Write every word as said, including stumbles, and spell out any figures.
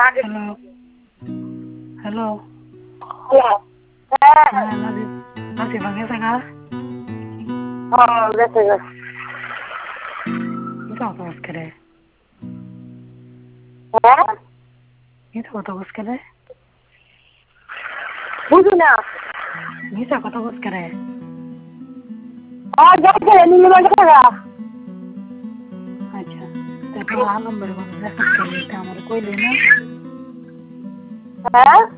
hello hello hello হ্যাঁ নাজিব নাজিবা গেছে গা হ্যাঁ গেছে গেছে মিথ্যা কথা বলছে রে হ্যাঁ মিথ্যা কথা বলছে রে বুঝু না মিথ্যা কথা বলছে রে হ্যাঁ গেছে নির্মাণ করা আচ্ছা তারপর আলম বের করে দেখা আমার কইলি না হ্যাঁ